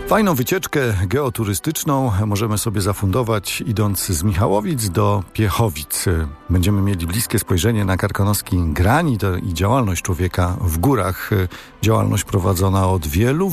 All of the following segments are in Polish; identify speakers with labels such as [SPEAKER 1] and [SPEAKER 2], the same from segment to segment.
[SPEAKER 1] Fajną wycieczkę geoturystyczną możemy sobie zafundować, idąc z Michałowic do Piechowic. Będziemy mieli bliskie spojrzenie na karkonoski granit i działalność człowieka w górach. Działalność prowadzona od wielu,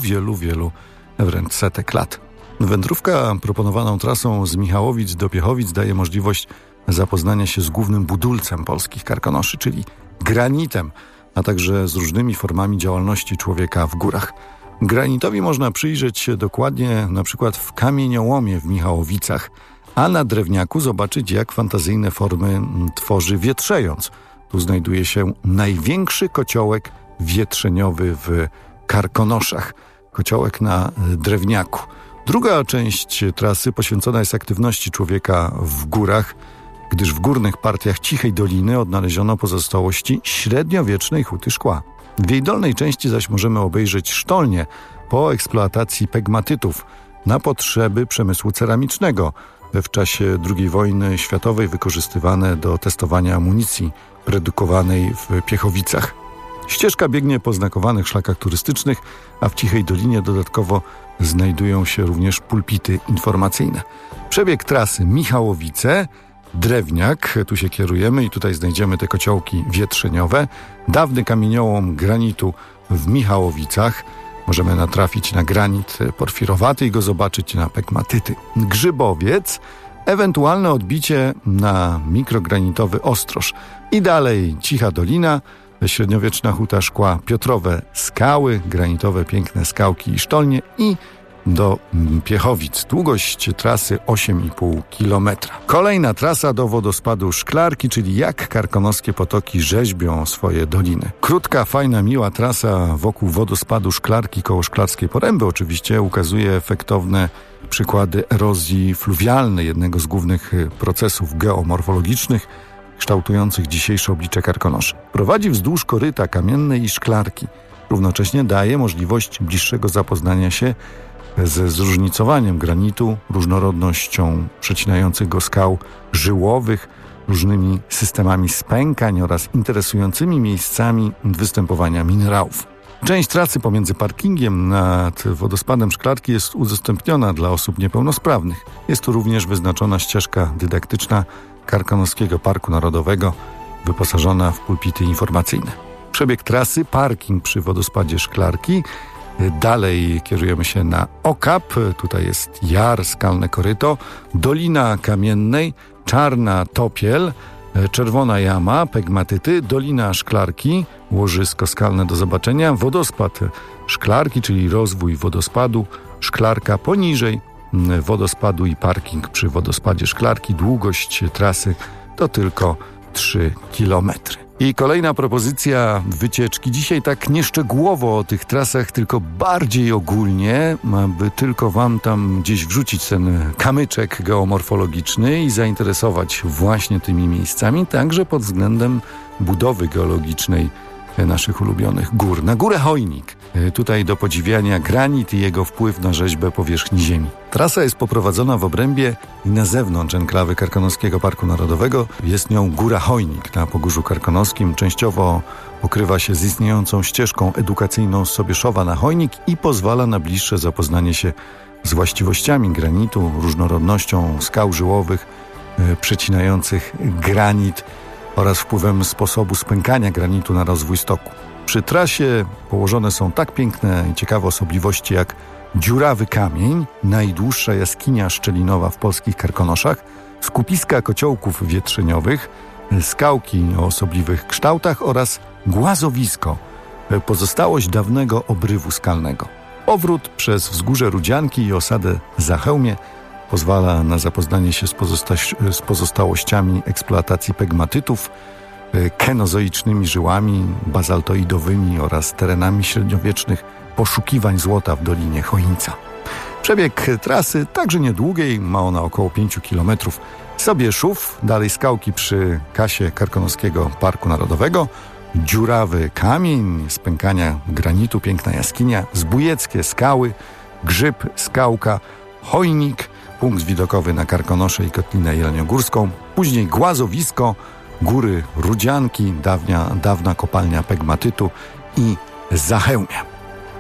[SPEAKER 1] wręcz setek lat. Wędrówka proponowaną trasą z Michałowic do Piechowic daje możliwość zapoznania się z głównym budulcem polskich karkonoszy, czyli granitem, a także z różnymi formami działalności człowieka w górach. Granitowi można przyjrzeć się dokładnie na przykład w kamieniołomie w Michałowicach, a na drewniaku zobaczyć, jak fantazyjne formy tworzy wietrzejąc. Tu znajduje się największy kociołek wietrzeniowy w Karkonoszach. Kociołek na drewniaku. Druga część trasy poświęcona jest aktywności człowieka w górach, gdyż w górnych partiach Cichej Doliny odnaleziono pozostałości średniowiecznej huty szkła. W jej dolnej części zaś możemy obejrzeć sztolnie po eksploatacji pegmatytów na potrzeby przemysłu ceramicznego, w czasie II wojny światowej wykorzystywane do testowania amunicji produkowanej w Piechowicach. Ścieżka biegnie po znakowanych szlakach turystycznych, a w Cichej Dolinie dodatkowo znajdują się również pulpity informacyjne. Przebieg trasy Michałowice, drewniak, tu się kierujemy i tutaj znajdziemy te kociołki wietrzeniowe. Dawny kamieniołom granitu w Michałowicach. Możemy natrafić na granit porfirowaty i go zobaczyć na pegmatyty. Grzybowiec, ewentualne odbicie na mikrogranitowy Ostroż. I dalej Cicha Dolina, średniowieczna huta szkła, Piotrowe skały, granitowe piękne skałki i sztolnie i do Piechowic. Długość trasy 8,5 km. Kolejna trasa do wodospadu Szklarki, czyli jak karkonoskie potoki rzeźbią swoje doliny. Krótka, fajna, miła trasa wokół wodospadu Szklarki koło Szklarskiej Poręby oczywiście ukazuje efektowne przykłady erozji fluwialnej, jednego z głównych procesów geomorfologicznych kształtujących dzisiejsze oblicze Karkonoszy. Prowadzi wzdłuż koryta kamiennej i szklarki. Równocześnie daje możliwość bliższego zapoznania się ze zróżnicowaniem granitu, różnorodnością przecinających go skał żyłowych, różnymi systemami spękań oraz interesującymi miejscami występowania minerałów. Część trasy pomiędzy parkingiem nad wodospadem Szklarki jest udostępniona dla osób niepełnosprawnych. Jest tu również wyznaczona ścieżka dydaktyczna Karkonoskiego Parku Narodowego, wyposażona w pulpity informacyjne. Przebieg trasy, parking przy wodospadzie Szklarki. Dalej kierujemy się na Okap, tutaj jest jar, skalne koryto, Dolina Kamiennej, Czarna Topiel, Czerwona Jama, pegmatyty, Dolina Szklarki, łożysko skalne do zobaczenia, wodospad Szklarki, czyli rozwój wodospadu, Szklarka poniżej wodospadu i parking przy wodospadzie Szklarki. Długość trasy to tylko 3 km. I kolejna propozycja wycieczki. Dzisiaj tak nieszczegółowo o tych trasach, tylko bardziej ogólnie, aby tylko wam tam gdzieś wrzucić ten kamyczek geomorfologiczny i zainteresować właśnie tymi miejscami, także pod względem budowy geologicznej naszych ulubionych gór. Na górę Chojnik. Tutaj do podziwiania granit i jego wpływ na rzeźbę powierzchni ziemi. Trasa jest poprowadzona w obrębie i na zewnątrz enklawy Karkonoskiego Parku Narodowego. Jest nią Góra Chojnik na Pogórzu Karkonoskim. Częściowo pokrywa się z istniejącą ścieżką edukacyjną z Sobieszowa na Chojnik i pozwala na bliższe zapoznanie się z właściwościami granitu, różnorodnością skał żyłowych przecinających granit oraz wpływem sposobu spękania granitu na rozwój stoku. Przy trasie położone są tak piękne i ciekawe osobliwości jak Dziurawy Kamień, najdłuższa jaskinia szczelinowa w polskich Karkonoszach, skupiska kociołków wietrzeniowych, skałki o osobliwych kształtach oraz głazowisko, pozostałość dawnego obrywu skalnego. Powrót przez wzgórze Rudzianki i osadę Zachełmie pozwala na zapoznanie się z pozostałościami eksploatacji pegmatytów, kenozoicznymi żyłami bazaltoidowymi oraz terenami średniowiecznych poszukiwań złota w Dolinie Choińca. Przebieg trasy także niedługiej, ma ona około 5 km. Sobieszów, dalej skałki przy kasie Karkonoskiego Parku Narodowego, Dziurawy Kamień, spękania granitu, piękna jaskinia, Zbójeckie skały, Grzyb, skałka, Chojnik, punkt widokowy na Karkonosze i Kotlinę Jeleniogórską, później głazowisko, góry Rudzianki, dawna kopalnia pegmatytu i Zachełmia.